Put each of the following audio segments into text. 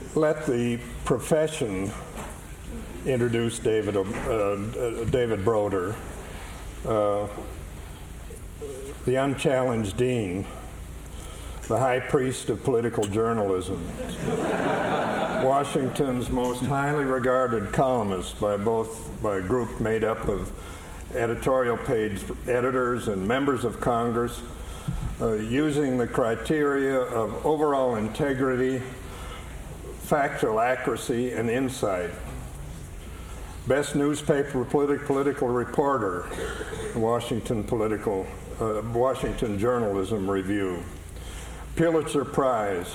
let the profession introduce David Broder, the unchallenged dean, the high priest of political journalism, Washington's most highly regarded columnist by a group made up of editorial page editors and members of Congress, using the criteria of overall integrity, factual accuracy, and insight. Best newspaper political reporter, Washington Journalism Review. Pulitzer Prize,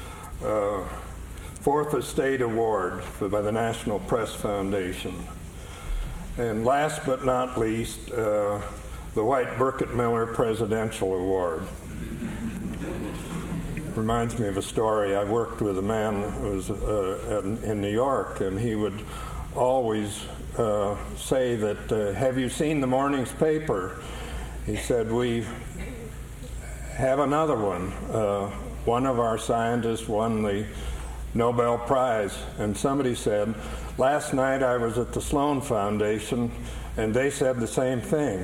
Fourth Estate Award by the National Press Foundation. And last but not least, the White Burkett Miller Presidential Award. Reminds me of a story. I worked with a man who was in New York, and he would always say that, have you seen the morning's paper? He said, we have another one. One of our scientists won the Nobel Prize, and somebody said, last night I was at the Sloan Foundation, and they said the same thing.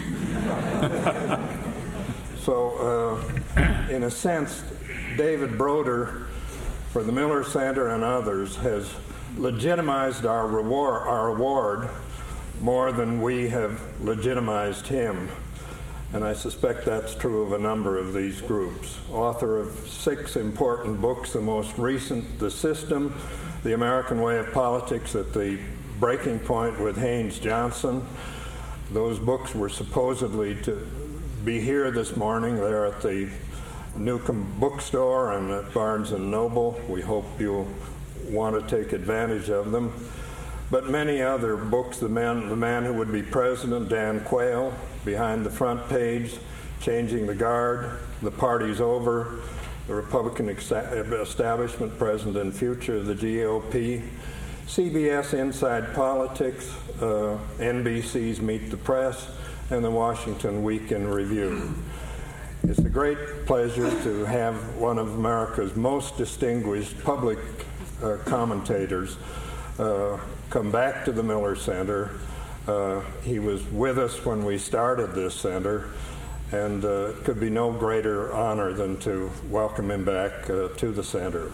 So, in a sense, David Broder, for the Miller Center and others, has legitimized our award more than we have legitimized him. And I suspect that's true of a number of these groups. Author of 6 important books, the most recent, The System, The American Way of Politics at the Breaking Point with Haynes Johnson. Those books were supposedly to be here this morning. They're at the Newcomb Bookstore and at Barnes & Noble. We hope you'll want to take advantage of them. But many other books, The Man Who Would Be President, Dan Quayle, Behind the Front Page, Changing the Guard, The Party's Over, The Republican Establishment, Present and Future of the GOP, CBS Inside Politics, NBC's Meet the Press, and the Washington Week in Review. It's a great pleasure to have one of America's most distinguished public commentators come back to the Miller Center. He was with us when we started this center, and it could be no greater honor than to welcome him back to the center.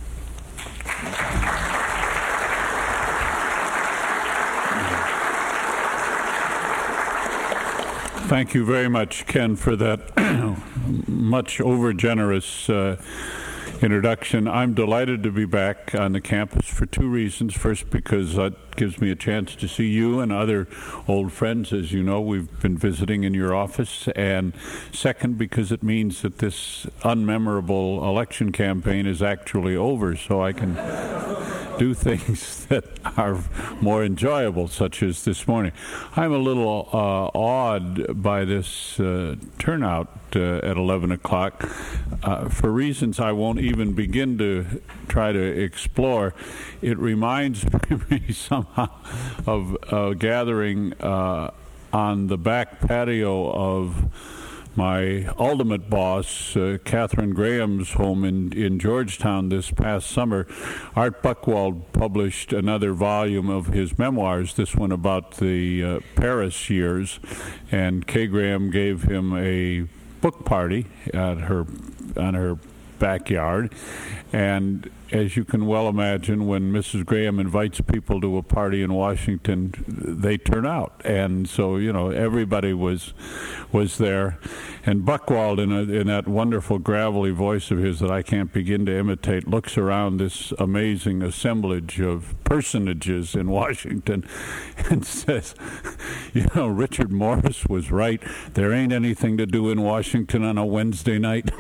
Thank you very much, Ken, for that much over-generous introduction. I'm delighted to be back on the campus for 2 reasons. First, because that gives me a chance to see you and other old friends. As you know, we've been visiting in your office. And second, because it means that this unmemorable election campaign is actually over, so I can do things that are more enjoyable, such as this morning. I'm a little awed by this turnout at 11 o'clock for reasons I won't even begin to try to explore. It reminds me somehow of a gathering on the back patio of my ultimate boss, Katharine Graham's home in Georgetown this past summer. Art Buchwald published another volume of his memoirs, this one about the Paris years, and Kay Graham gave him a book party on her backyard. And as you can well imagine, when Mrs. Graham invites people to a party in Washington, they turn out. And so, you know, everybody was there. And Buchwald, in that wonderful gravelly voice of his that I can't begin to imitate, looks around this amazing assemblage of personages in Washington and says, you know, Richard Morris was right. There ain't anything to do in Washington on a Wednesday night.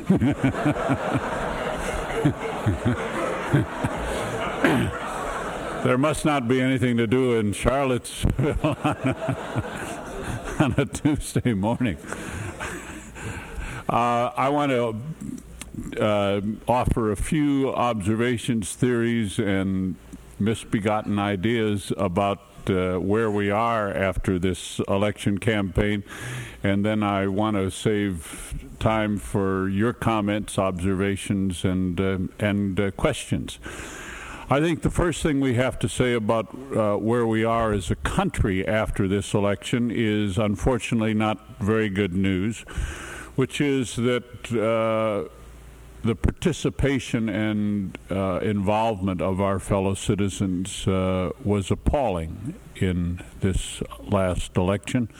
There must not be anything to do in Charlottesville on a Tuesday morning. I want to offer a few observations, theories, and misbegotten ideas about where we are after this election campaign, and then I want to save time for your comments, observations, and questions. I think the first thing we have to say about where we are as a country after this election is unfortunately not very good news, which is that the participation and involvement of our fellow citizens was appalling in this last election.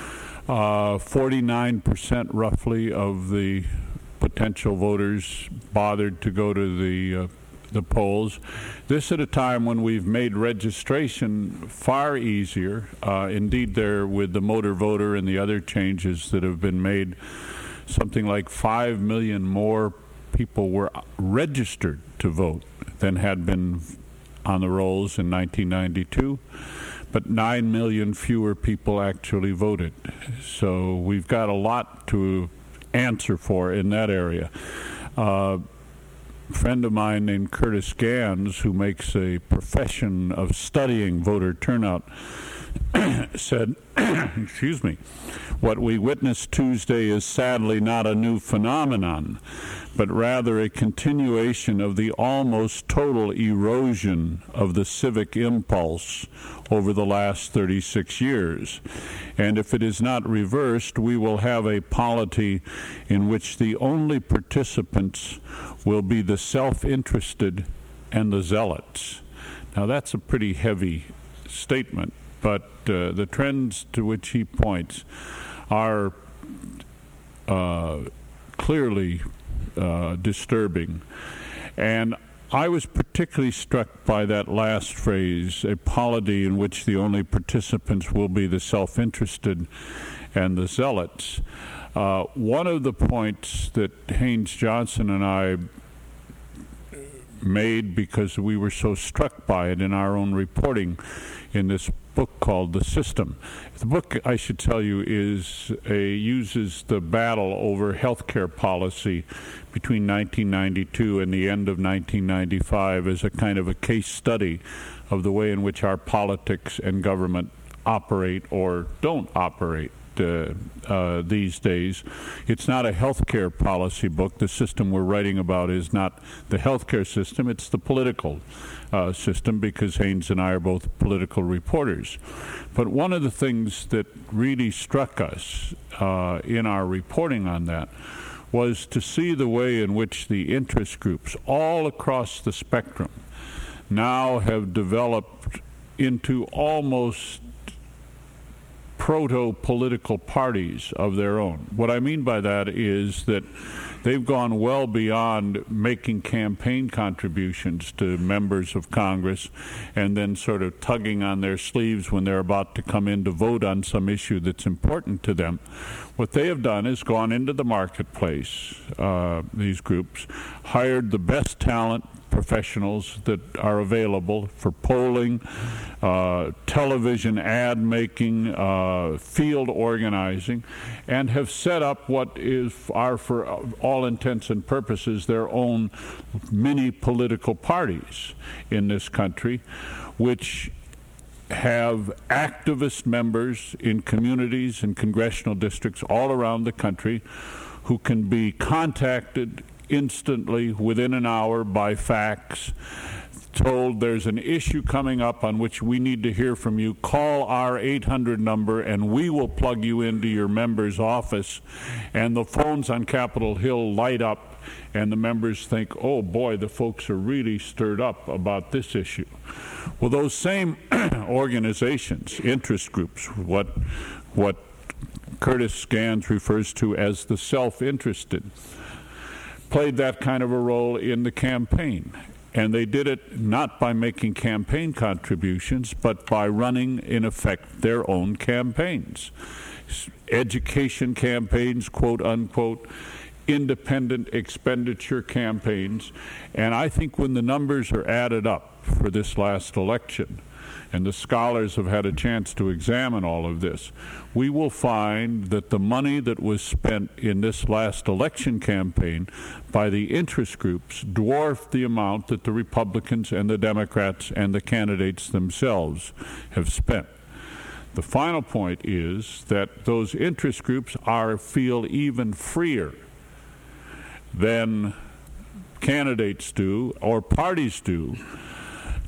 49% roughly of the potential voters bothered to go to the polls. This at a time when we've made registration far easier. Indeed, there with the motor voter and the other changes that have been made, something like 5 million more people were registered to vote than had been on the rolls in 1992. But 9 million fewer people actually voted. So we've got a lot to answer for in that area. Friend of mine named Curtis Gans, who makes a profession of studying voter turnout, said, excuse me, what we witnessed Tuesday is sadly not a new phenomenon, but rather a continuation of the almost total erosion of the civic impulse over the last 36 years. And if it is not reversed, we will have a polity in which the only participants will be the self-interested and the zealots. Now, that's a pretty heavy statement, but the trends to which he points are clearly disturbing. And I was particularly struck by that last phrase, a polity in which the only participants will be the self-interested and the zealots. One of the points that Haynes Johnson and I made, because we were so struck by it in our own reporting in this book called The System. The book, I should tell you, uses the battle over healthcare policy between 1992 and the end of 1995 as a kind of a case study of the way in which our politics and government operate or don't operate these days. It's not a healthcare policy book. The system we're writing about is not the healthcare system, it's the political system, because Haynes and I are both political reporters. But one of the things that really struck us in our reporting on that was to see the way in which the interest groups all across the spectrum now have developed into almost proto-political parties of their own. What I mean by that is that they've gone well beyond making campaign contributions to members of Congress and then sort of tugging on their sleeves when they're about to come in to vote on some issue that's important to them. What they have done is gone into the marketplace, these groups, hired the best talent, professionals that are available for polling, television ad making, field organizing, and have set up what are for all intents and purposes their own mini political parties in this country, which have activist members in communities and congressional districts all around the country who can be contacted instantly, within an hour, by fax, told there's an issue coming up on which we need to hear from you. Call our 800 number and we will plug you into your member's office. And the phones on Capitol Hill light up and the members think, oh boy, the folks are really stirred up about this issue. Well, those same organizations, interest groups, what Curtis Gans refers to as the self-interested, played that kind of a role in the campaign. And they did it not by making campaign contributions, but by running, in effect, their own campaigns. Education campaigns, quote unquote, independent expenditure campaigns. And I think when the numbers are added up for this last election, and the scholars have had a chance to examine all of this, we will find that the money that was spent in this last election campaign by the interest groups dwarfed the amount that the Republicans and the Democrats and the candidates themselves have spent. The final point is that those interest groups feel even freer than candidates do or parties do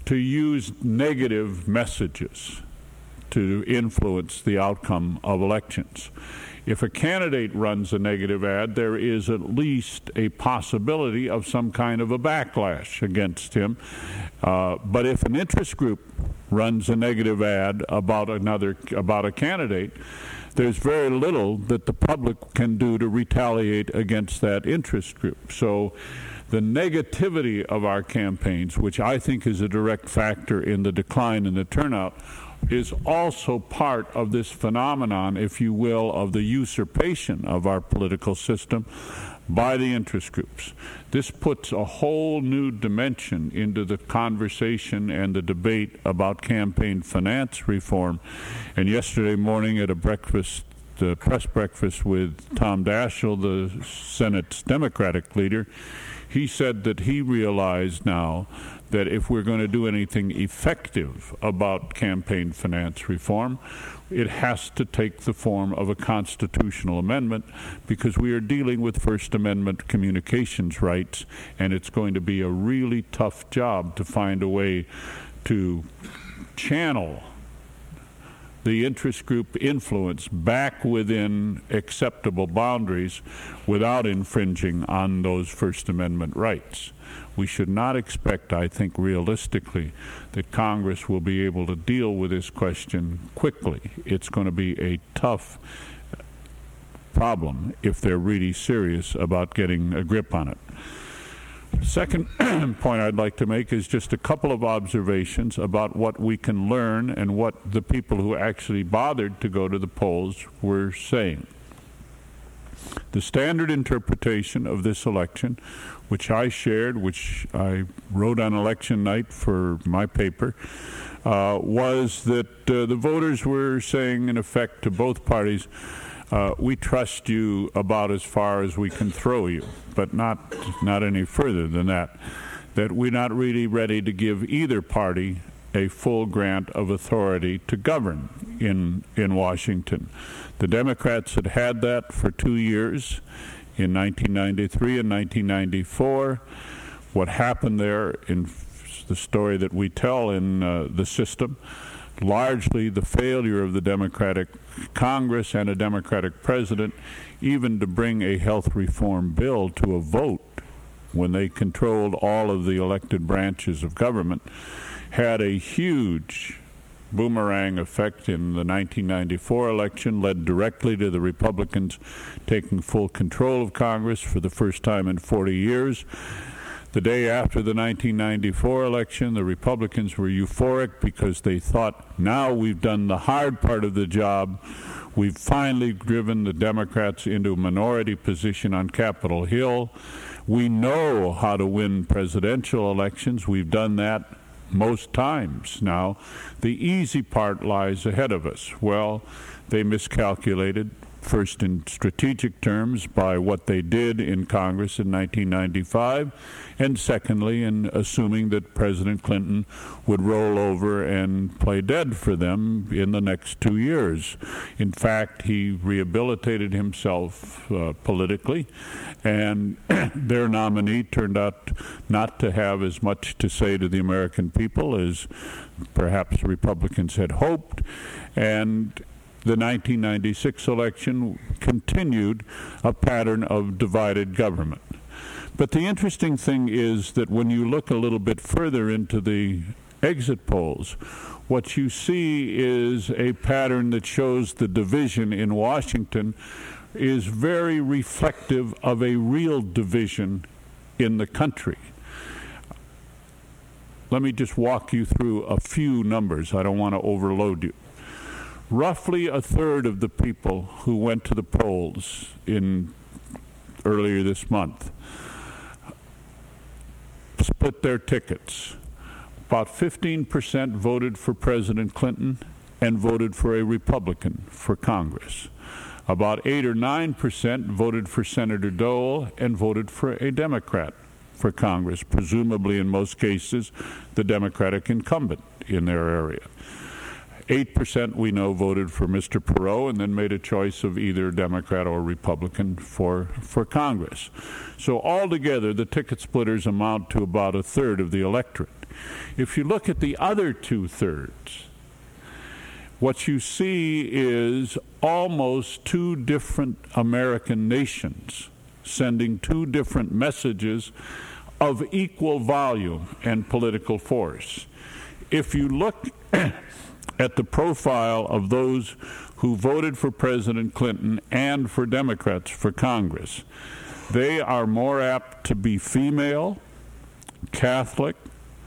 to use negative messages to influence the outcome of elections. If a candidate runs a negative ad, there is at least a possibility of some kind of a backlash against him. But if an interest group runs a negative ad about a candidate, there's very little that the public can do to retaliate against that interest group. So the negativity of our campaigns, which I think is a direct factor in the decline in the turnout, is also part of this phenomenon, if you will, of the usurpation of our political system by the interest groups. This puts a whole new dimension into the conversation and the debate about campaign finance reform. And yesterday morning at a press breakfast with Tom Daschle, the Senate's Democratic leader, he said that he realized now that if we're going to do anything effective about campaign finance reform, it has to take the form of a constitutional amendment, because we are dealing with First Amendment communications rights, and it's going to be a really tough job to find a way to channel the interest group influence back within acceptable boundaries without infringing on those First Amendment rights. We should not expect, I think realistically, that Congress will be able to deal with this question quickly. It's going to be a tough problem if they're really serious about getting a grip on it. Second point I'd like to make is just a couple of observations about what we can learn and what the people who actually bothered to go to the polls were saying. The standard interpretation of this election, which I shared, which I wrote on election night for my paper, was that the voters were saying, in effect, to both parties, we trust you about as far as we can throw you, but not any further than that we're not really ready to give either party a full grant of authority to govern in Washington. The Democrats had that for 2 years, in 1993 and 1994. What happened there, in the story that we tell in the system, largely the failure of the Democratic Congress and a Democratic president even to bring a health reform bill to a vote when they controlled all of the elected branches of government, had a huge boomerang effect in the 1994 election, led directly to the Republicans taking full control of Congress for the first time in 40 years. The day after the 1994 election, the Republicans were euphoric because they thought, now we've done the hard part of the job. We've finally driven the Democrats into a minority position on Capitol Hill. We know how to win presidential elections. We've done that most times now. The easy part lies ahead of us. Well, they miscalculated, first in strategic terms by what they did in Congress in 1995, and secondly in assuming that President Clinton would roll over and play dead for them in the next 2 years. In fact, he rehabilitated himself politically, and their nominee turned out not to have as much to say to the American people as perhaps Republicans had hoped, and the 1996 election continued a pattern of divided government. But the interesting thing is that when you look a little bit further into the exit polls, what you see is a pattern that shows the division in Washington is very reflective of a real division in the country. Let me just walk you through a few numbers. I don't want to overload you. Roughly a third of the people who went to the polls earlier this month split their tickets. About 15% voted for President Clinton and voted for a Republican for Congress. About 8 or 9% voted for Senator Dole and voted for a Democrat for Congress, presumably in most cases the Democratic incumbent in their area. 8% we know voted for Mr. Perot and then made a choice of either Democrat or Republican for Congress. So altogether, the ticket splitters amount to about a third of the electorate. If you look at the other two-thirds, what you see is almost two different American nations sending two different messages of equal volume and political force. If you look at the profile of those who voted for President Clinton and for Democrats for Congress, they are more apt to be female, Catholic,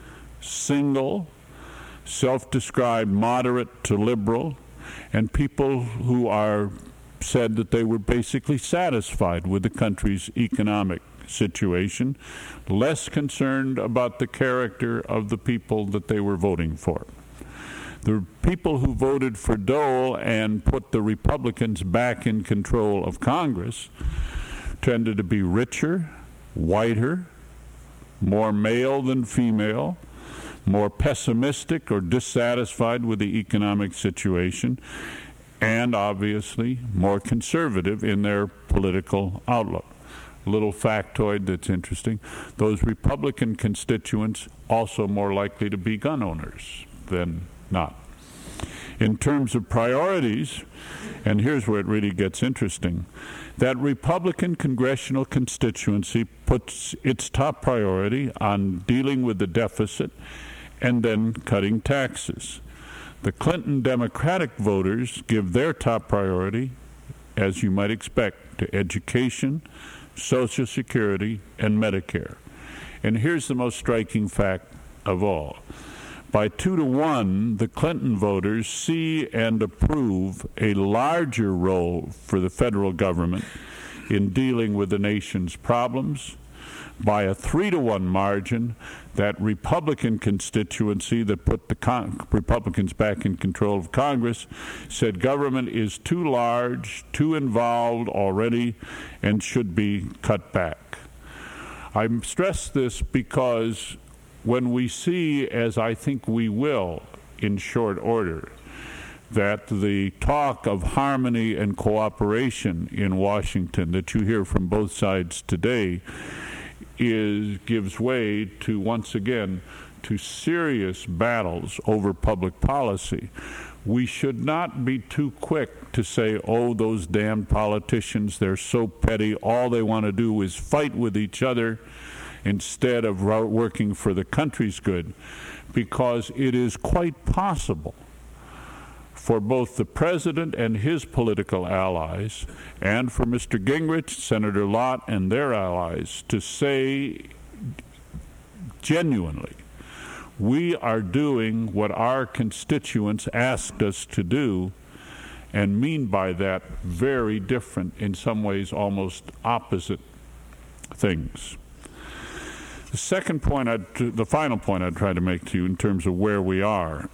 single, self-described moderate to liberal, and people who are said that they were basically satisfied with the country's economic situation, less concerned about the character of the people that they were voting for. The people who voted for Dole and put the Republicans back in control of Congress tended to be richer, whiter, more male than female, more pessimistic or dissatisfied with the economic situation, and obviously more conservative in their political outlook. A little factoid that's interesting: those Republican constituents also more likely to be gun owners than not. In terms of priorities, and here's where it really gets interesting, that Republican congressional constituency puts its top priority on dealing with the deficit and then cutting taxes. The Clinton Democratic voters give their top priority, as you might expect, to education, Social Security, and Medicare. And here's the most striking fact of all. By 2-1, the Clinton voters see and approve a larger role for the federal government in dealing with the nation's problems. By a 3-1 margin, that Republican constituency that put the Republicans back in control of Congress said government is too large, too involved already, and should be cut back. I stress this because when we see, as I think we will in short order, that the talk of harmony and cooperation in Washington that you hear from both sides today gives way to, once again, to serious battles over public policy. We should not be too quick to say, oh, those damned politicians, they're so petty, all they want to do is fight with each other instead of working for the country's good, because it is quite possible for both the president and his political allies, and for Mr. Gingrich, Senator Lott, and their allies to say genuinely, we are doing what our constituents asked us to do, and mean by that very different, in some ways almost opposite things. The second point, the final point I'd try to make to you in terms of where we are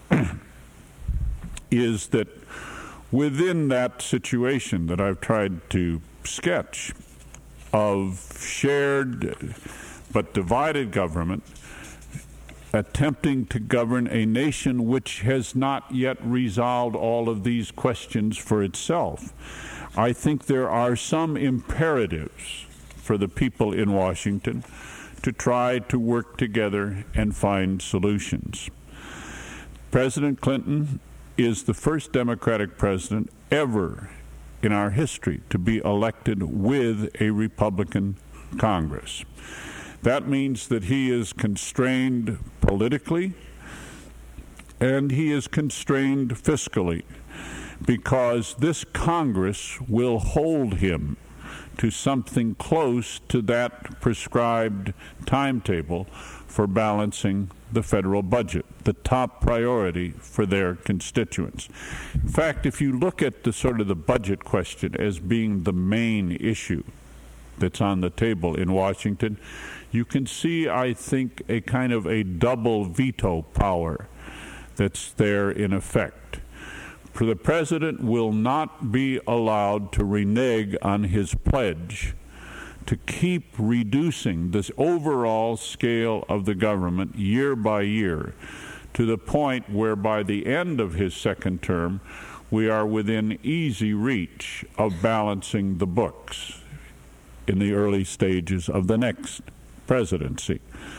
is that within that situation that I've tried to sketch of shared but divided government, attempting to govern a nation which has not yet resolved all of these questions for itself, I think there are some imperatives for the people in Washington to try to work together and find solutions. President Clinton is the first Democratic president ever in our history to be elected with a Republican Congress. That means that he is constrained politically and he is constrained fiscally, because this Congress will hold him to something close to that prescribed timetable for balancing the federal budget, the top priority for their constituents. In fact, if you look at the sort of the budget question as being the main issue that's on the table in Washington, you can see, I think, a kind of a double veto power that's there in effect. For the president will not be allowed to renege on his pledge to keep reducing this overall scale of the government year by year to the point where by the end of his second term, we are within easy reach of balancing the books in the early stages of the next presidency.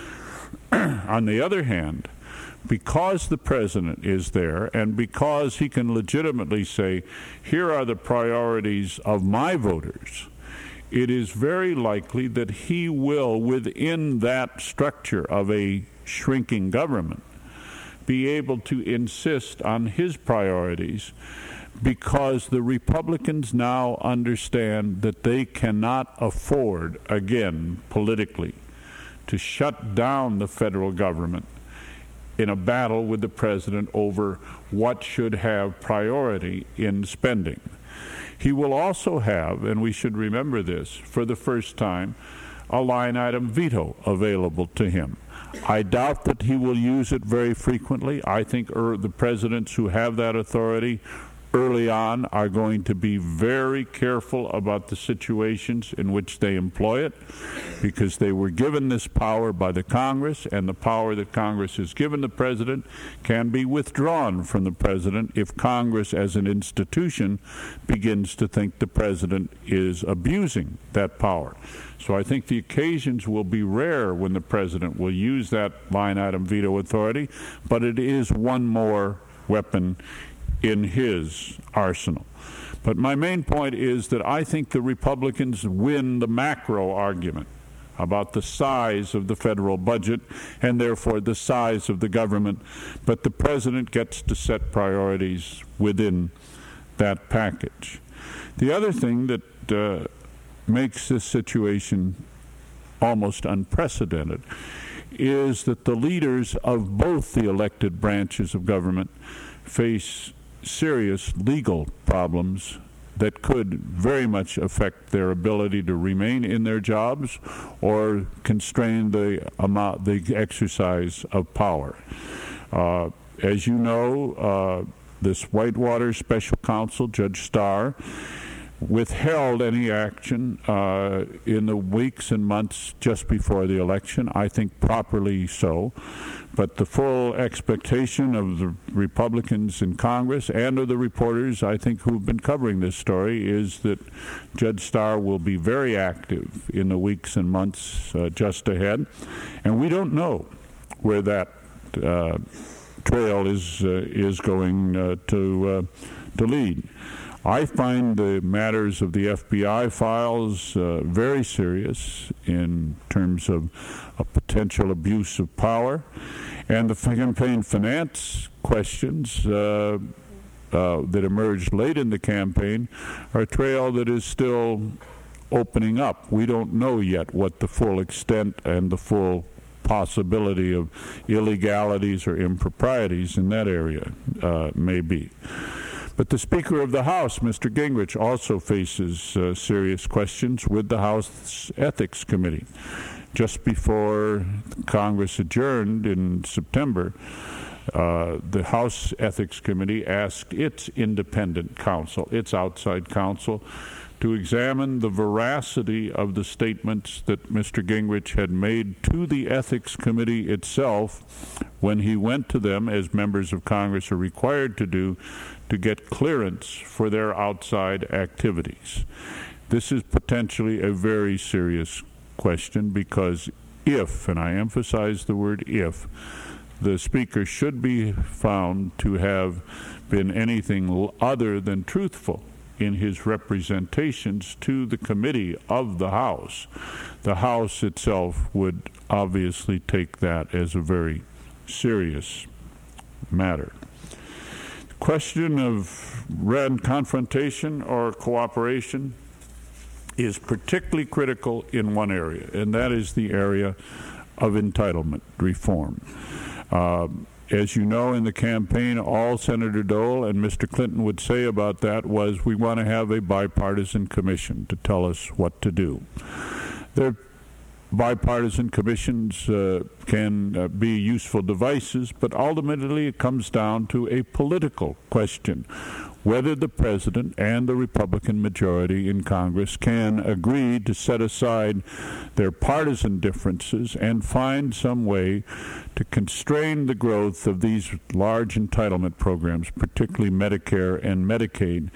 On the other hand, because the president is there and because he can legitimately say, here are the priorities of my voters, it is very likely that he will, within that structure of a shrinking government, be able to insist on his priorities, because the Republicans now understand that they cannot afford, again, politically, to shut down the federal government in a battle with the president over what should have priority in spending. He will also have, and we should remember this, for the first time, a line item veto available to him. I doubt that he will use it very frequently. I think the presidents who have that authority early on are going to be very careful about the situations in which they employ it, because they were given this power by the Congress, and the power that Congress has given the president can be withdrawn from the president if Congress as an institution begins to think the president is abusing that power. So I think the occasions will be rare when the president will use that line item veto authority, but it is one more weapon in his arsenal. But my main point is that I think the Republicans win the macro argument about the size of the federal budget and therefore the size of the government, but the president gets to set priorities within that package. The other thing that makes this situation almost unprecedented is that the leaders of both the elected branches of government face serious legal problems that could very much affect their ability to remain in their jobs or constrain the exercise of power. As you know, this Whitewater special counsel, Judge Starr, withheld any action in the weeks and months just before the election, I think properly so. But the full expectation of the Republicans in Congress and of the reporters, I think, who've been covering this story, is that Judge Starr will be very active in the weeks and months just ahead. And we don't know where that trail is going to lead. I find the matters of the FBI files very serious in terms of a potential abuse of power, and the campaign finance questions that emerged late in the campaign are a trail that is still opening up. We don't know yet what the full extent and the full possibility of illegalities or improprieties in that area may be. But the Speaker of the House, Mr. Gingrich, also faces serious questions with the House Ethics Committee. Just before Congress adjourned in September, the House Ethics Committee asked its independent counsel, its outside counsel, to examine the veracity of the statements that Mr. Gingrich had made to the Ethics Committee itself when he went to them, as members of Congress are required to do, to get clearance for their outside activities. This is potentially a very serious question, because if, and I emphasize the word if, the Speaker should be found to have been anything other than truthful in his representations to the committee of the House itself would obviously take that as a very serious matter. The question of confrontation or cooperation is particularly critical in one area, and that is the area of entitlement reform. As you know, in the campaign, all Senator Dole and Mr. Clinton would say about that was, we want to have a bipartisan commission to tell us what to do. Their bipartisan commissions can be useful devices, but ultimately it comes down to a political question. whether the president and the Republican majority in Congress can agree to set aside their partisan differences and find some way to constrain the growth of these large entitlement programs, particularly Medicare and Medicaid,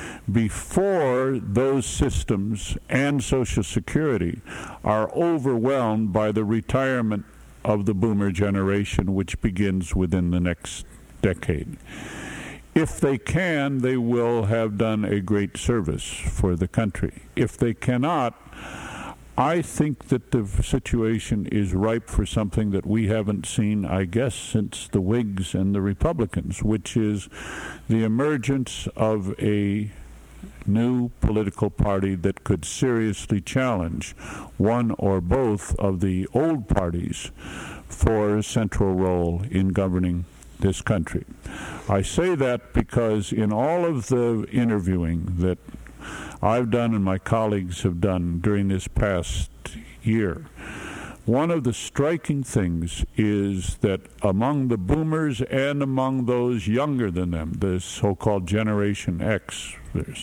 before those systems and Social Security are overwhelmed by the retirement of the boomer generation, which begins within the next decade. If they can, they will have done a great service for the country. If they cannot, I think that the situation is ripe for something that we haven't seen, I guess, since the Whigs and the Republicans, which is the emergence of a new political party that could seriously challenge one or both of the old parties for a central role in governing this country. I say that because in all of the interviewing that I've done and my colleagues have done during this past year, one of the striking things is that among the boomers and among those younger than them, the so-called Generation X,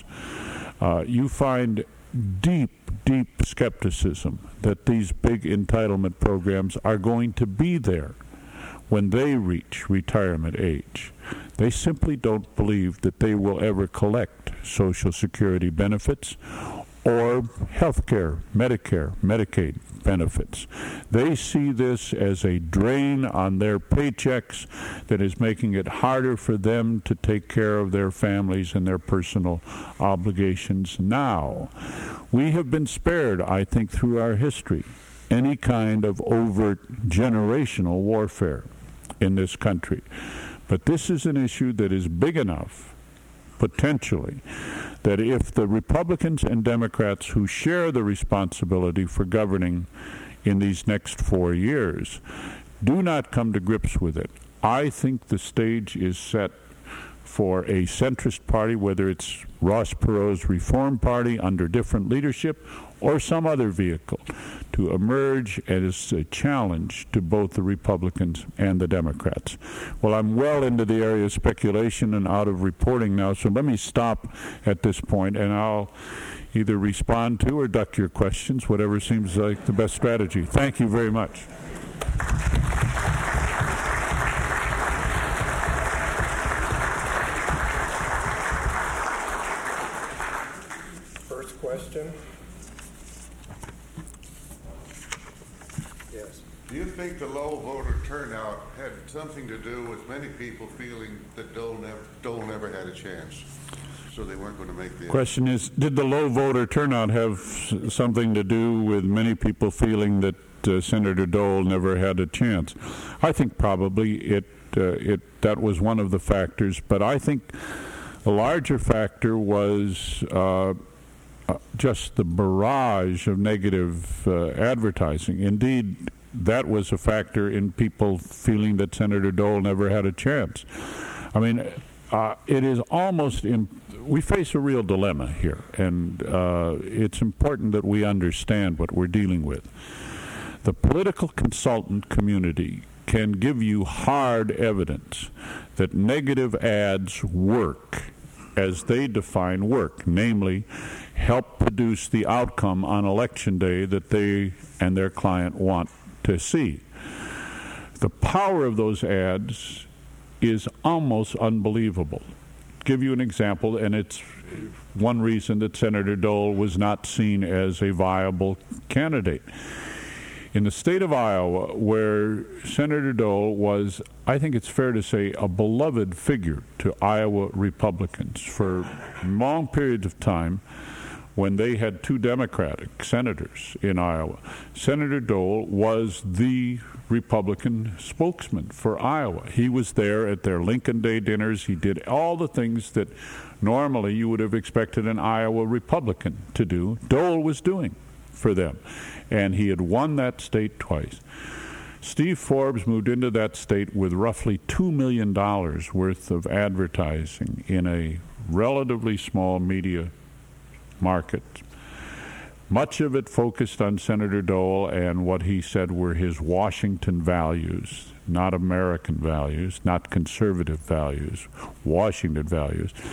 you find deep skepticism that these big entitlement programs are going to be there when they reach retirement age. They simply don't believe that they will ever collect Social Security benefits or health care, Medicare, Medicaid benefits. They see this as a drain on their paychecks that is making it harder for them to take care of their families and their personal obligations now. We have been spared, I think, through our history, any kind of overt generational warfare in this country. But this is an issue that is big enough, potentially, that if the Republicans and Democrats who share the responsibility for governing in these next 4 years do not come to grips with it, I think the stage is set for a centrist party, whether it's Ross Perot's Reform Party under different leadership or some other vehicle, to emerge as a challenge to both the Republicans and the Democrats. Well, I'm well into the area of speculation and out of reporting now, so let me stop at this point, and I'll either respond to or duck your questions, whatever seems like the best strategy. Thank you very much. First question. Yes. Do you think the low voter turnout had something to do with many people feeling that Dole never had a chance, so they weren't going to make the... Question is, did the low voter turnout have something to do with many people feeling that Senator Dole never had a chance? I think probably that was one of the factors, but I think a larger factor was just the barrage of negative advertising. Indeed, that was a factor in people feeling that Senator Dole never had a chance. I mean, it is almost we face a real dilemma here, and it's important that we understand what we're dealing with. The political consultant community can give you hard evidence that negative ads work as they define work, namely help produce the outcome on election day that they and their client want to see. The power of those ads is almost unbelievable. Give you an example, and it's one reason that Senator Dole was not seen as a viable candidate. In the state of Iowa, where Senator Dole was, I think it's fair to say, a beloved figure to Iowa Republicans for long periods of time, when they had two Democratic senators in Iowa, Senator Dole was the Republican spokesman for Iowa. He was there at their Lincoln Day dinners. He did all the things that normally you would have expected an Iowa Republican to do. Dole was doing for them, and he had won that state twice. Steve Forbes moved into that state with roughly $2 million worth of advertising in a relatively small media market. Much of it focused on Senator Dole and what he said were his Washington values, not American values, not conservative values, Washington values.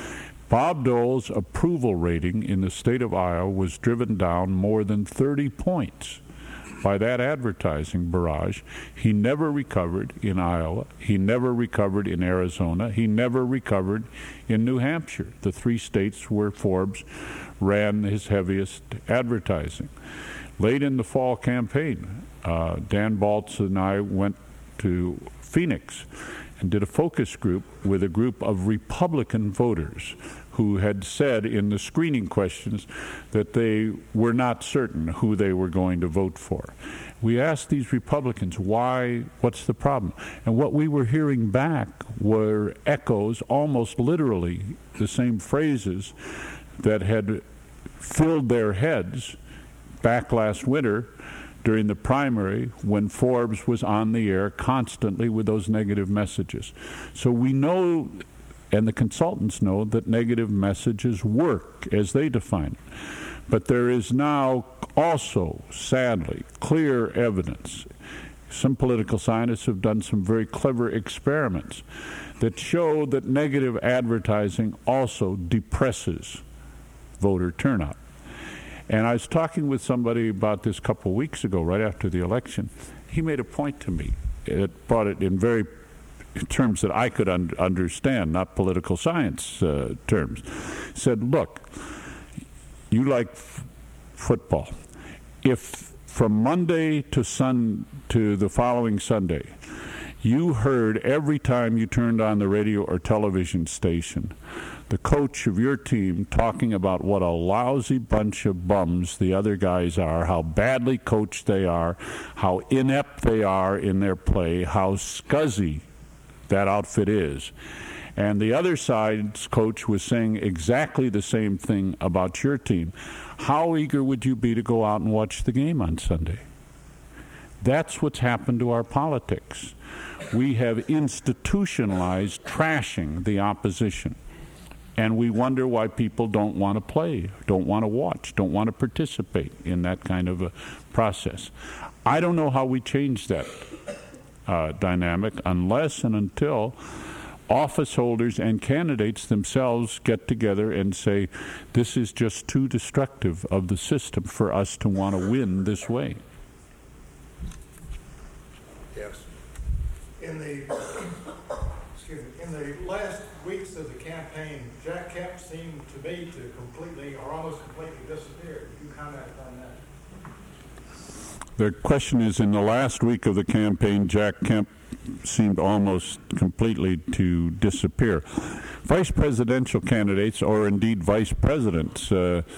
Bob Dole's approval rating in the state of Iowa was driven down more than 30 points by that advertising barrage. He never recovered in Iowa. He never recovered in Arizona. He never recovered in New Hampshire, the 3 states where Forbes ran his heaviest advertising. Late in the fall campaign, Dan Baltz and I went to Phoenix and did a focus group with a group of Republican voters who had said in the screening questions that they were not certain who they were going to vote for. We asked these Republicans, why, what's the problem? And what we were hearing back were echoes, almost literally the same phrases that had filled their heads back last winter during the primary when Forbes was on the air constantly with those negative messages. So we know, and the consultants know, that negative messages work as they define it. But there is now also, sadly, clear evidence. Some political scientists have done some very clever experiments that show that negative advertising also depresses voter turnout. And I was talking with somebody about this a couple of weeks ago, right after the election. He made a point to me. It brought it in terms that I could understand, not political science terms. Said, look, you like football. If from Monday to the following Sunday, you heard every time you turned on the radio or television station the coach of your team talking about what a lousy bunch of bums the other guys are, how badly coached they are, how inept they are in their play, how scuzzy that outfit is. And the other side's coach was saying exactly the same thing about your team. How eager would you be to go out and watch the game on Sunday? That's what's happened to our politics. We have institutionalized trashing the opposition. And we wonder why people don't want to play, don't want to watch, don't want to participate in that kind of a process. I don't know how we change that dynamic unless and until office holders and candidates themselves get together and say, this is just too destructive of the system for us to want to win this way. Yes. In the last weeks of the campaign, Jack Kemp seemed to me to completely or almost completely disappear. Would you comment on that? The question is, in the last week of the campaign, Jack Kemp seemed almost completely to disappear. Vice presidential candidates, or indeed vice presidents,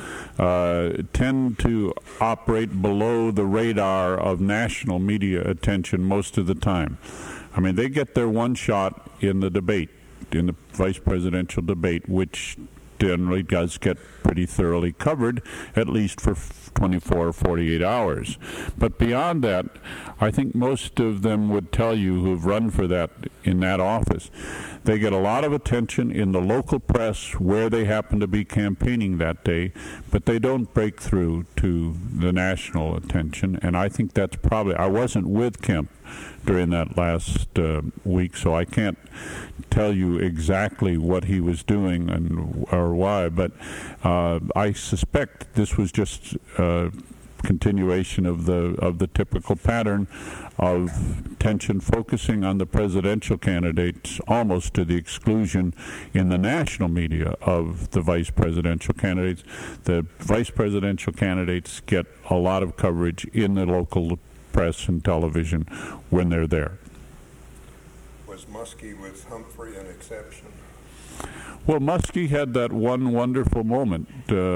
tend to operate below the radar of national media attention most of the time. I mean, they get their one shot in the debate, in the vice presidential debate, which generally does get pretty thoroughly covered, at least for 24 or 48 hours. But beyond that, I think most of them would tell you who've run for that in that office, they get a lot of attention in the local press where they happen to be campaigning that day, but they don't break through to the national attention. And I think that's probably, I wasn't with Kemp during that last week, so I can't tell you exactly what he was doing and or why, but I suspect this was just a continuation of the typical pattern of attention focusing on the presidential candidates almost to the exclusion in the national media of the vice presidential candidates. The vice presidential candidates get a lot of coverage in the local press and television when they're there. Was Muskie with Humphrey an exception? Well, Muskie had that one wonderful moment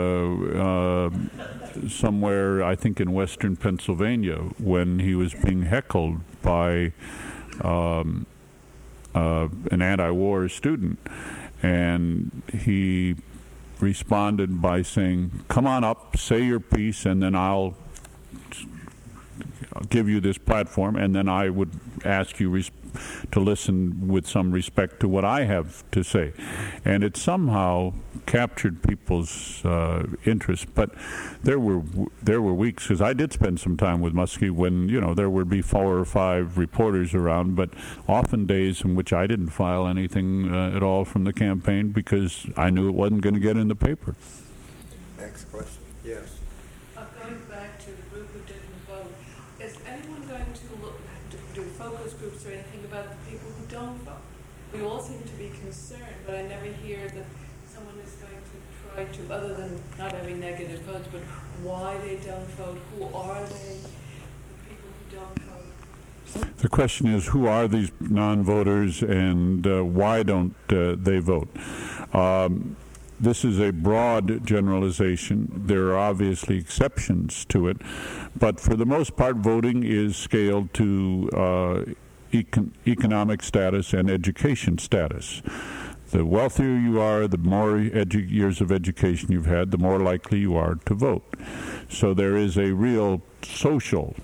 somewhere, I think in western Pennsylvania, when he was being heckled by an anti-war student. And he responded by saying, come on up, say your piece, and then I'll give you this platform, and then I would ask you to listen with some respect to what I have to say. And it somehow captured people's interest. But there were weeks, because I did spend some time with Muskie when, there would be 4 or 5 reporters around, but often days in which I didn't file anything at all from the campaign because I knew it wasn't going to get in the paper. Next question. Yes. Going back to the group who didn't vote, is anyone going to do focus groups or anything about the people who don't vote? We all seem to be concerned, but I never hear that someone is going to try to, other than not having negative votes, but why they don't vote, who are they, the people who don't vote? The question is, who are these non-voters and why don't they vote? This is a broad generalization. There are obviously exceptions to it, but for the most part, voting is scaled to economic status and education status. The wealthier you are, the more years of education you've had, the more likely you are to vote. So there is a real social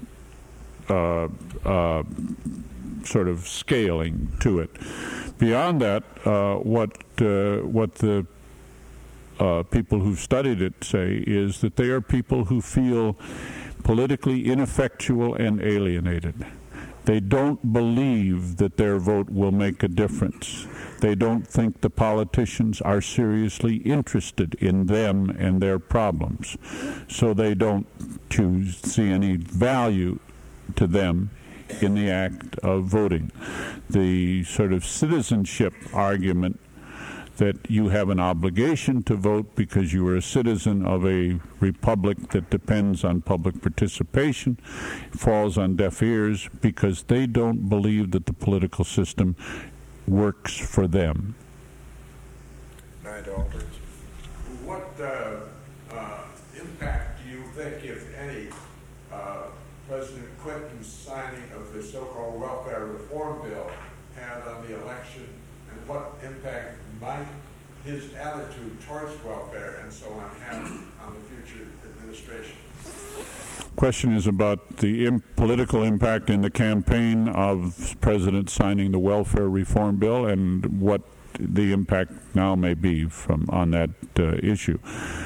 sort of scaling to it. Beyond that, what the people who've studied it say is that they are people who feel politically ineffectual and alienated. They don't believe that their vote will make a difference. They don't think the politicians are seriously interested in them and their problems. So they don't see any value to them in the act of voting. The sort of citizenship argument that you have an obligation to vote because you are a citizen of a republic that depends on public participation falls on deaf ears because they don't believe that the political system works for them. Knight Aldridge. What impact do you think, if any, President Clinton's signing of the so-called welfare reform bill had on the election, and what impact might his attitude towards welfare and so on have on the future administration? Question is about the political impact in the campaign of President signing the welfare reform bill and what the impact now may be on that issue.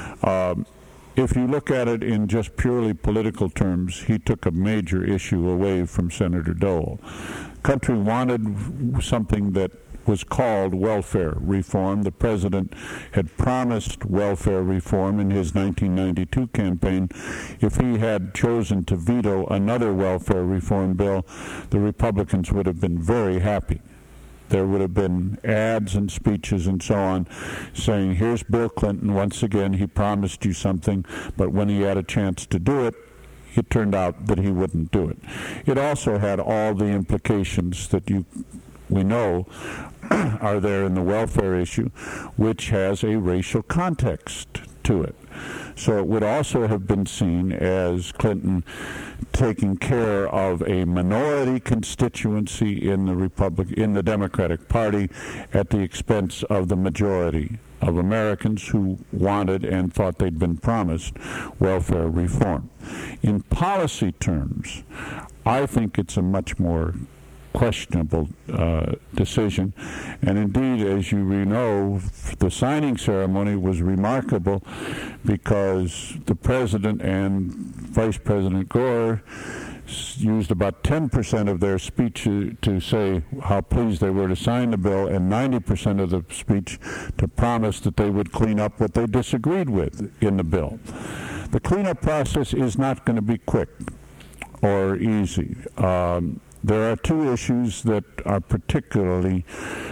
If you look at it in just purely political terms, he took a major issue away from Senator Dole. Country wanted something that was called welfare reform. The president had promised welfare reform in his 1992 campaign. If he had chosen to veto another welfare reform bill, the Republicans would have been very happy. There would have been ads and speeches and so on saying, here's Bill Clinton, once again, he promised you something, but when he had a chance to do it, it turned out that he wouldn't do it. It also had all the implications that we know are there in the welfare issue, which has a racial context to it. So it would also have been seen as Clinton taking care of a minority constituency in the Democratic Party at the expense of the majority of Americans who wanted and thought they'd been promised welfare reform. In policy terms, I think it's a much more questionable decision. And indeed, as you know, the signing ceremony was remarkable because the president and Vice President Gore used about 10% of their speech to say how pleased they were to sign the bill, and 90% of the speech to promise that they would clean up what they disagreed with in the bill. The cleanup process is not going to be quick or easy. There are two issues that are particularly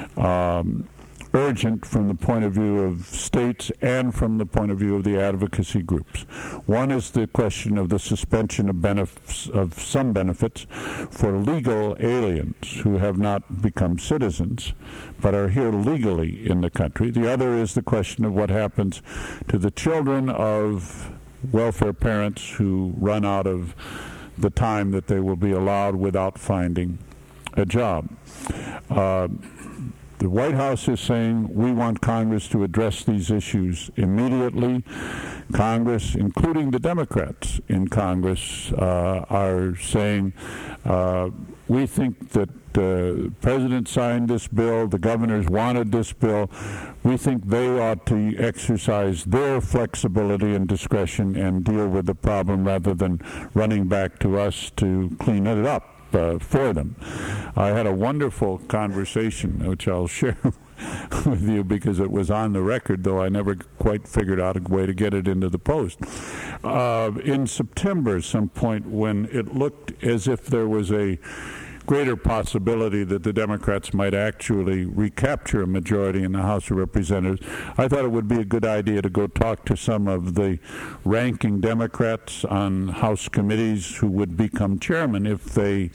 urgent from the point of view of states and from the point of view of the advocacy groups. One is the question of the suspension of some benefits for legal aliens who have not become citizens but are here legally in the country. The other is the question of what happens to the children of welfare parents who run out of the time that they will be allowed without finding a job. The White House is saying we want Congress to address these issues immediately. Congress, including the Democrats in Congress, are saying we think that the President signed this bill, the governors wanted this bill. We think they ought to exercise their flexibility and discretion and deal with the problem rather than running back to us to clean it up for them. I had a wonderful conversation, which I'll share with you because it was on the record, though I never quite figured out a way to get it into the Post. In September, some point when it looked as if there was a greater possibility that the Democrats might actually recapture a majority in the House of Representatives, I thought it would be a good idea to go talk to some of the ranking Democrats on House committees who would become chairman if the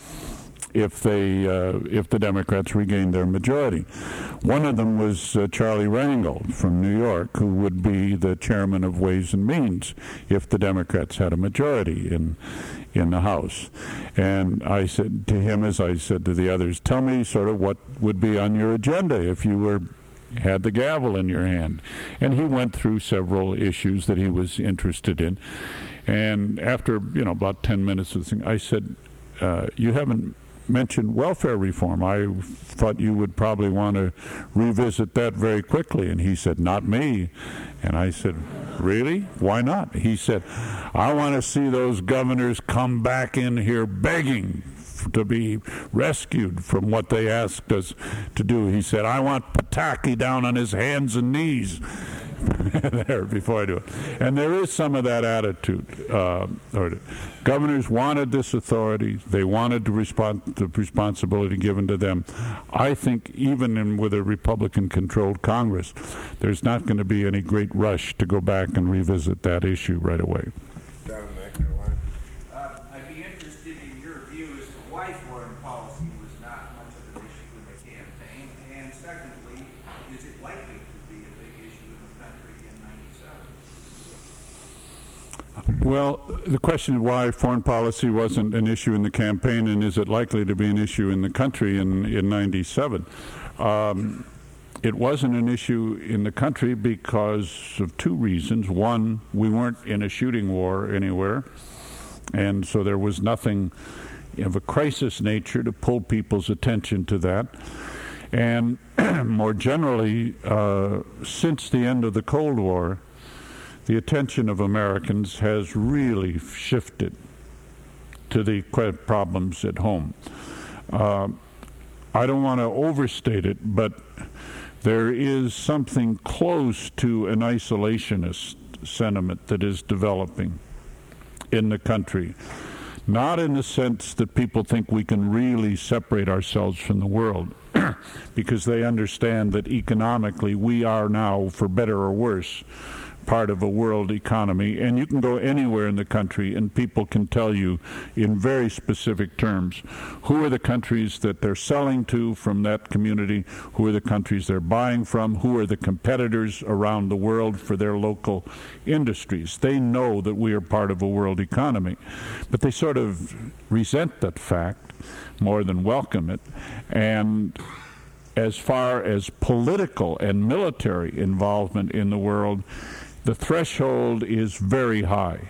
Democrats regained their majority. One of them was Charlie Rangel from New York, who would be the chairman of Ways and Means if the Democrats had a majority in the House. And I said to him, as I said to the others, tell me sort of what would be on your agenda if you had the gavel in your hand. And he went through several issues that he was interested in. And after, about 10 minutes of the thing, I said, you haven't mentioned welfare reform. I thought you would probably want to revisit that very quickly. And he said, not me. And I said, really? Why not? He said, I want to see those governors come back in here begging to be rescued from what they asked us to do. He said, I want Pataki down on his hands and knees there before I do it. And there is some of that attitude. Governors wanted this authority. They wanted the responsibility given to them. I think even with a Republican-controlled Congress, there's not going to be any great rush to go back and revisit that issue right away. I'd be interested in your view as to why foreign policy was not much of an issue in the campaign, and secondly, is it likely to be a big issue in the country in '97? Well, the question is why foreign policy wasn't an issue in the campaign, and is it likely to be an issue in the country in '97? It wasn't an issue in the country because of two reasons. One, we weren't in a shooting war anywhere, and so there was nothing of a crisis nature to pull people's attention to that. And more generally, since the end of the Cold War, the attention of Americans has really shifted to the problems at home. I don't want to overstate it, but there is something close to an isolationist sentiment that is developing in the country. Not in the sense that people think we can really separate ourselves from the world, because they understand that economically we are now, for better or worse, part of a world economy, and you can go anywhere in the country and people can tell you in very specific terms who are the countries that they're selling to from that community, who are the countries they're buying from, who are the competitors around the world for their local industries. They know that we are part of a world economy, but they sort of resent that fact more than welcome it. And as far as political and military involvement in the world, the threshold is very high.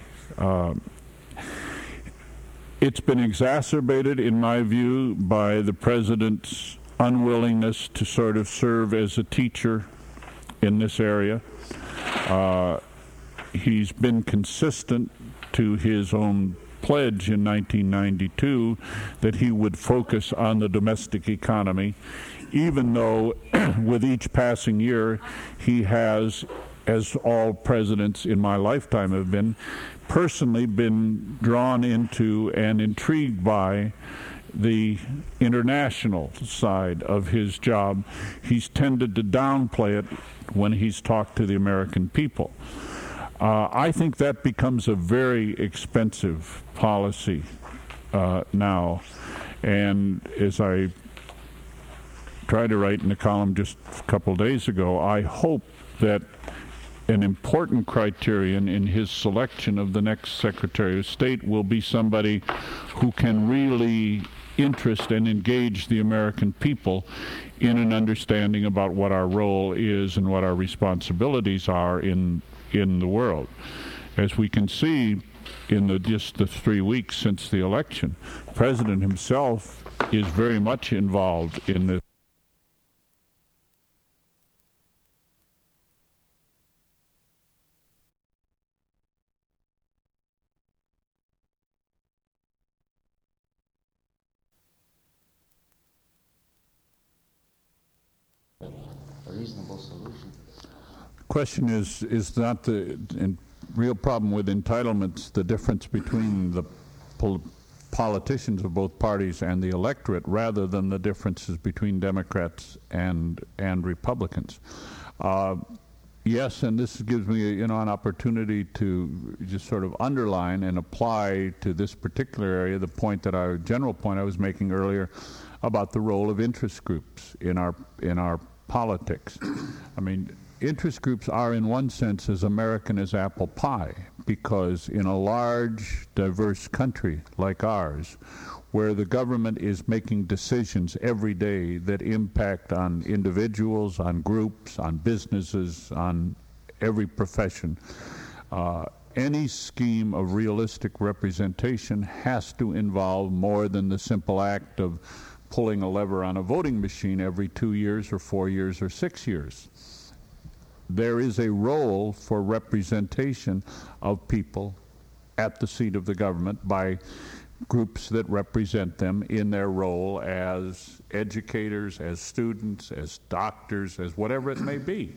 It's been exacerbated, in my view, by the president's unwillingness to sort of serve as a teacher in this area. He's been consistent to his own pledge in 1992 that he would focus on the domestic economy, even though with each passing year he has, as all presidents in my lifetime have been, personally been drawn into and intrigued by the international side of his job. He's tended to downplay it when he's talked to the American people. I think that becomes a very expensive policy now. And as I tried to write in a column just a couple days ago, I hope that an important criterion in his selection of the next Secretary of State will be somebody who can really interest and engage the American people in an understanding about what our role is and what our responsibilities are in the world. As we can see in just the 3 weeks since the election, the President himself is very much involved in this. Reasonable solution. The question is not the real problem with entitlements the difference between the politicians of both parties and the electorate, rather than the differences between Democrats and Republicans. Yes, and this gives me an opportunity to just sort of underline and apply to this particular area the general point I was making earlier about the role of interest groups in our politics. I mean, interest groups are in one sense as American as apple pie, because in a large, diverse country like ours, where the government is making decisions every day that impact on individuals, on groups, on businesses, on every profession, any scheme of realistic representation has to involve more than the simple act of pulling a lever on a voting machine every 2 years or 4 years or 6 years. There is a role for representation of people at the seat of the government by groups that represent them in their role as educators, as students, as doctors, as whatever it may be.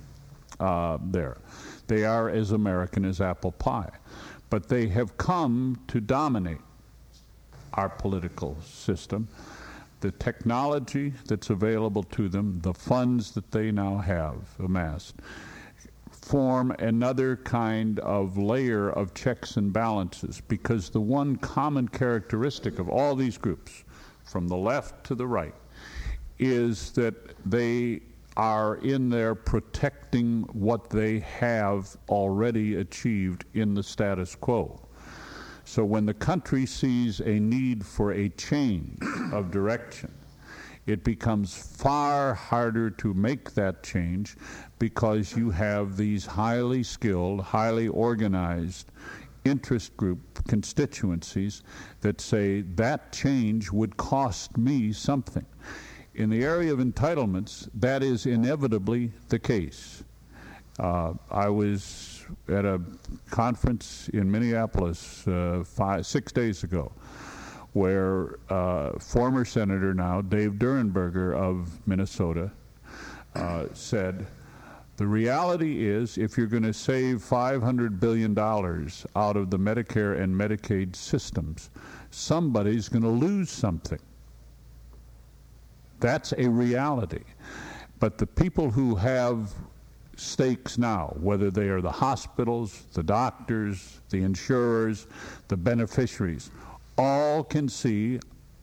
They are as American as apple pie. But they have come to dominate our political system. The technology that's available to them, the funds that they now have amassed, form another kind of layer of checks and balances, because the one common characteristic of all these groups, from the left to the right, is that they are in there protecting what they have already achieved in the status quo. So when the country sees a need for a change of direction, it becomes far harder to make that change, because you have these highly skilled, highly organized interest group constituencies that say that change would cost me something. In the area of entitlements, that is inevitably the case. I was at a conference in Minneapolis 6 days ago, where former Senator now, Dave Durenberger of Minnesota, said, the reality is, if you're going to save $500 billion out of the Medicare and Medicaid systems, somebody's going to lose something. That's a reality. But the people who have stakes now, whether they are the hospitals, the doctors, the insurers, the beneficiaries, all can see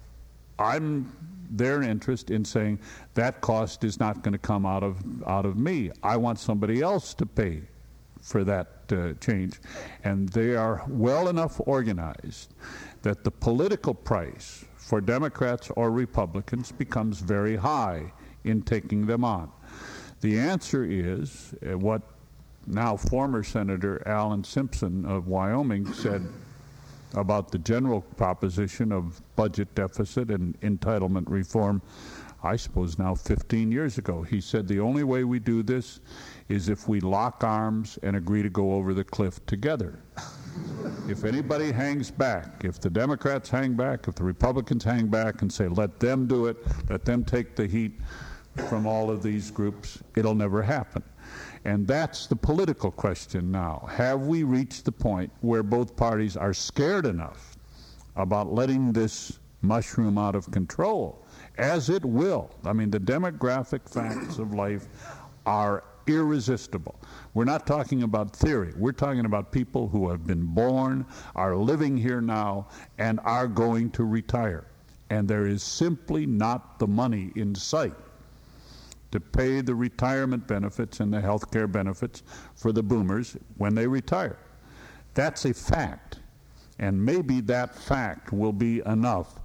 their interest in saying that cost is not going to come out of me. I want somebody else to pay for that change. And they are well enough organized that the political price for Democrats or Republicans becomes very high in taking them on. The answer is what now former Senator Alan Simpson of Wyoming said about the general proposition of budget deficit and entitlement reform, I suppose now 15 years ago. He said the only way we do this is if we lock arms and agree to go over the cliff together. If anybody hangs back, if the Democrats hang back, if the Republicans hang back and say, let them do it, let them take the heat from all of these groups, it'll never happen. And that's the political question now. Have we reached the point where both parties are scared enough about letting this mushroom out of control, as it will? I mean, the demographic facts of life are irresistible. We're not talking about theory. We're talking about people who have been born, are living here now, and are going to retire. And there is simply not the money in sight to pay the retirement benefits and the health care benefits for the boomers when they retire. That's a fact. And maybe that fact will be enough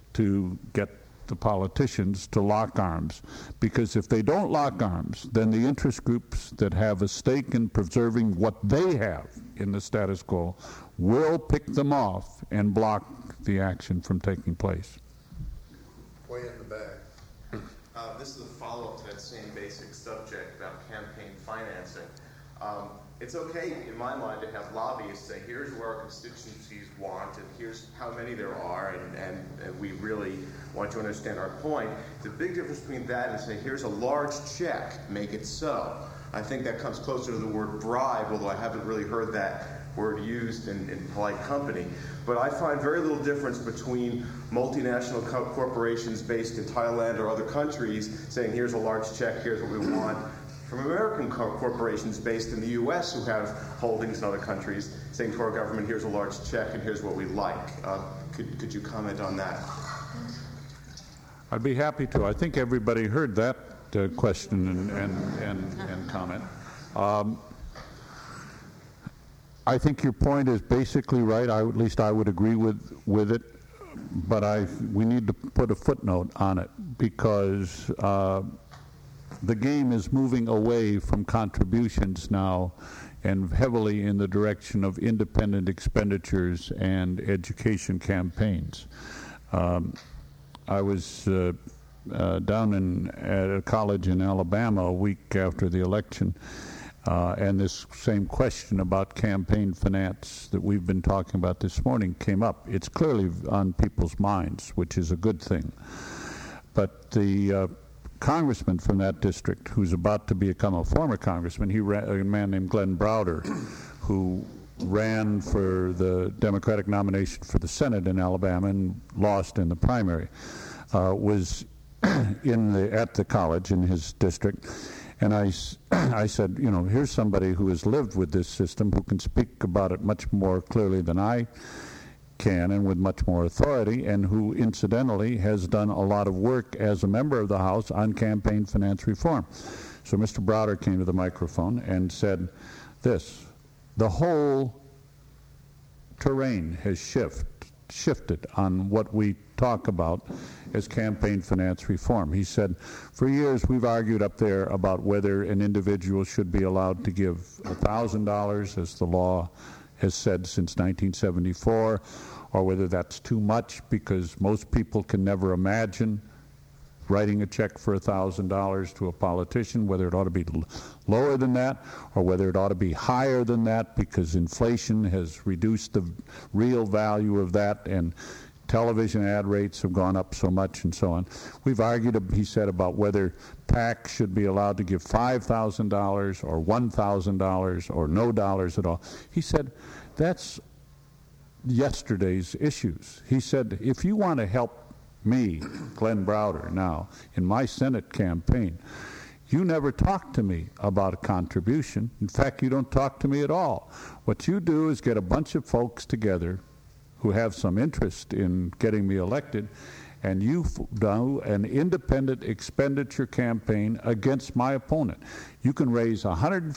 to get the politicians to lock arms, because if they don't lock arms, then the interest groups that have a stake in preserving what they have in the status quo will pick them off and block the action from taking place. Way in the back. This is a follow-up to that same basic subject about campaign financing. It's okay, in my mind, to have lobbyists say, here's where our constituencies want, and here's how many there are, and we really want to understand our point. The big difference between that and saying, here's a large check, make it so. I think that comes closer to the word bribe, although I haven't really heard that word used in polite company. But I find very little difference between multinational corporations based in Thailand or other countries saying, here's a large check, here's what we want, from American corporations based in the U.S. who have holdings in other countries saying to our government, here's a large check and here's what we like. Could you comment on that? I'd be happy to. I think everybody heard that question and comment. I think your point is basically right. At least I would agree with it, but we need to put a footnote on it, because the game is moving away from contributions now and heavily in the direction of independent expenditures and education campaigns. I was down at a college in Alabama a week after the election, and this same question about campaign finance that we've been talking about this morning came up. It's clearly on people's minds, which is a good thing. But the congressman from that district, who's about to become a former congressman, a man named Glenn Browder, who ran for the Democratic nomination for the Senate in Alabama and lost in the primary, was at the college in his district. And I said, here's somebody who has lived with this system, who can speak about it much more clearly than I can and with much more authority, and who incidentally has done a lot of work as a member of the House on campaign finance reform. So Mr. Browder came to the microphone and said this: the whole terrain has shifted on what we talk about as campaign finance reform. He said, for years we've argued up there about whether an individual should be allowed to give $1,000, as the law has said since 1974, or whether that's too much because most people can never imagine writing a check for $1,000 to a politician, whether it ought to be lower than that or whether it ought to be higher than that because inflation has reduced the real value of that and television ad rates have gone up so much and so on. We've argued, he said, about whether PACs should be allowed to give $5,000 or $1,000 or no dollars at all. He said, that's yesterday's issues. He said, if you want to help me, Glenn Browder, now, in my Senate campaign, you never talk to me about a contribution. In fact, you don't talk to me at all. What you do is get a bunch of folks together who have some interest in getting me elected, and you do an independent expenditure campaign against my opponent. You can raise $150,000,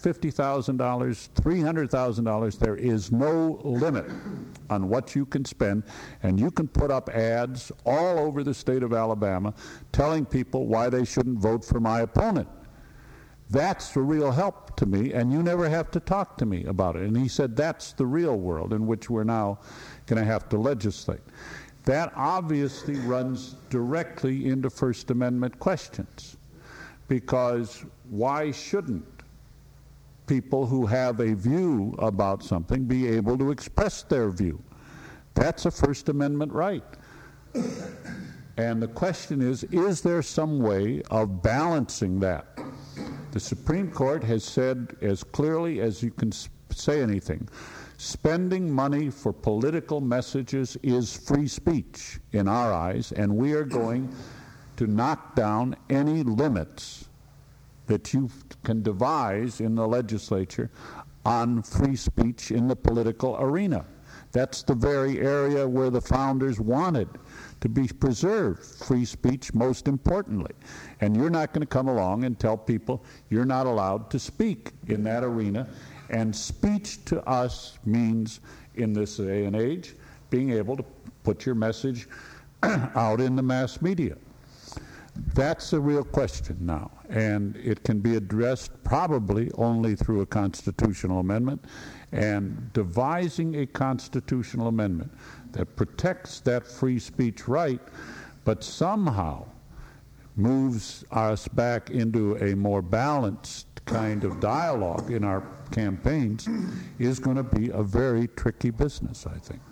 $300,000. There is no limit on what you can spend, and you can put up ads all over the state of Alabama telling people why they shouldn't vote for my opponent. That's the real help to me, and you never have to talk to me about it. And he said that's the real world in which we're now going to have to legislate. That obviously runs directly into First Amendment questions, because why shouldn't people who have a view about something be able to express their view? That's a First Amendment right. And the question is there some way of balancing that? The Supreme Court has said as clearly as you can say anything, spending money for political messages is free speech in our eyes, and we are going to knock down any limits that you can devise in the legislature on free speech in the political arena. That's the very area where the founders wanted to be preserved, free speech most importantly. And you're not going to come along and tell people you're not allowed to speak in that arena. And speech to us means, in this day and age, being able to put your message out in the mass media? That's a real question now, and it can be addressed probably only through a constitutional amendment, and devising a constitutional amendment that protects that free speech right, but somehow moves us back into a more balanced kind of dialogue in our campaigns is going to be a very tricky business, I think.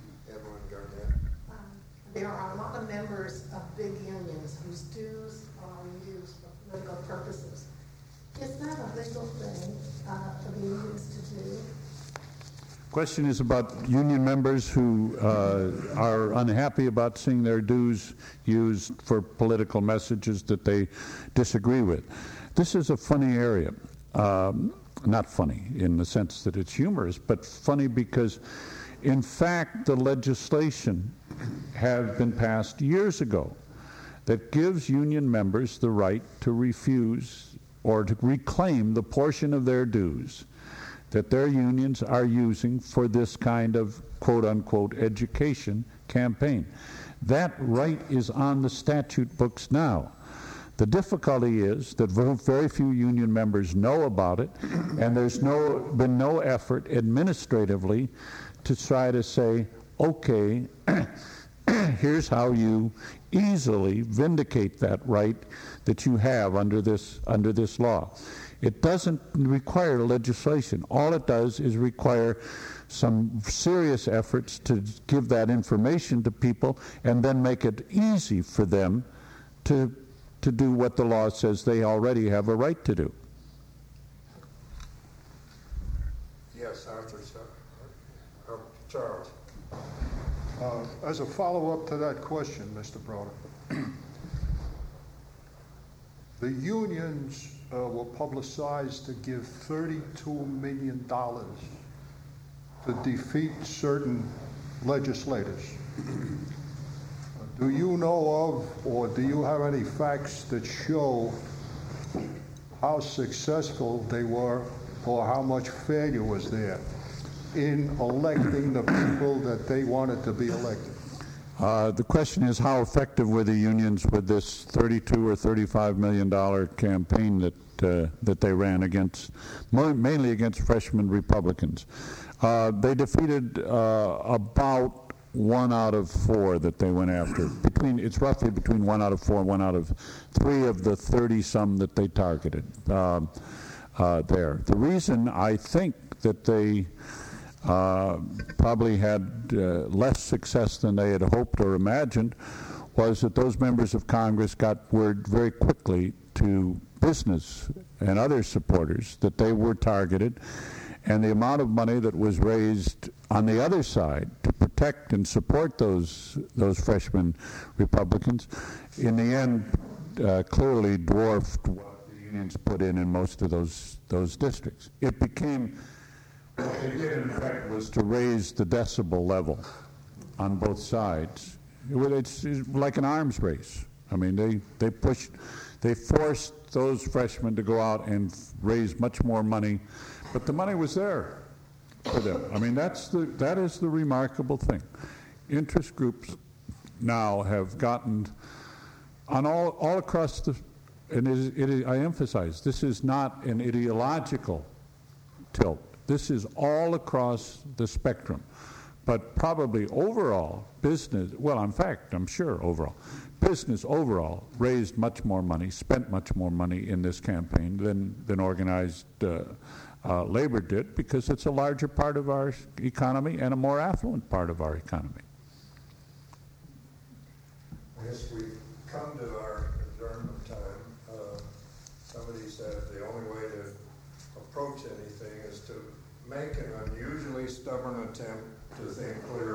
There are a lot of members of big unions whose dues are used for political purposes. Is that a legal thing for the unions to do? Question is about union members who are unhappy about seeing their dues used for political messages that they disagree with. This is a funny area. Not funny in the sense that it's humorous, but funny because, in fact, the legislation have been passed years ago that gives union members the right to refuse or to reclaim the portion of their dues that their unions are using for this kind of quote-unquote education campaign. That right is on the statute books now. The difficulty is that very few union members know about it, and there's been no effort administratively to try to say, okay, here's how you easily vindicate that right that you have under this law. It doesn't require legislation. All it does is require some serious efforts to give that information to people and then make it easy for them to do what the law says they already have a right to do. Yes, after Charles. As a follow-up to that question, Mr. Broder, the unions were publicized to give $32 million to defeat certain legislators. Do you know of, or do you have any facts that show how successful they were or how much failure was there in electing the people that they wanted to be elected? The question is, how effective were the unions with this $32 or $35 million campaign that they ran against, mainly against freshman Republicans? They defeated about 1 out of 4 that they went after. It's roughly between 1 out of 4 and 1 out of 3 of the 30-some that they targeted there. The reason I think that they probably had less success than they had hoped or imagined was that those members of Congress got word very quickly to business and other supporters that they were targeted, and the amount of money that was raised on the other side to protect and support those freshman Republicans in the end clearly dwarfed what the unions put in most of those districts. It became what they did, in fact, was to raise the decibel level on both sides. It's like an arms race. I mean, they forced those freshmen to go out and raise much more money, but the money was there for them. I mean, that is the remarkable thing. Interest groups now have gotten on all across and I emphasize, this is not an ideological tilt. This is all across the spectrum. But probably overall, business, well, in fact, I'm sure overall, business overall raised much more money, spent much more money in this campaign than organized labor did, because it's a larger part of our economy and a more affluent part of our economy. I guess we've come to our adjournment time. Somebody said the only way to approach anything is to make an unusually stubborn attempt to think clearly.